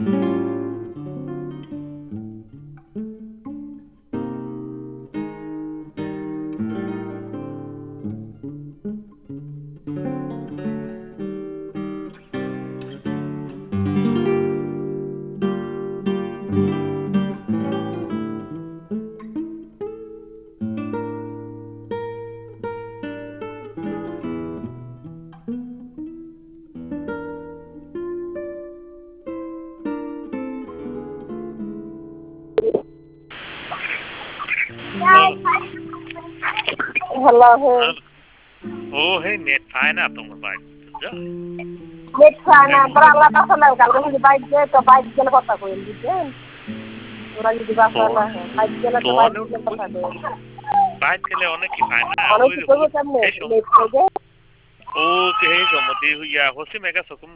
Hello. Hello, hey. Hello. Oh, hey, net fine up on the bike. Next time, Hey, pero Allah pasal kalau hindi bike je, to bike je na kota ko yun, diyan. Orang যদি বাসা না phone. হয়, bike je na to Phone bike je কথা কই। bike গেলে অনেকই পায় না অনেক ওই কিছু করবো কেমনে? সেই সময় নেট থেকে ও সেই সময় হইয়া হচ্ছে মেগা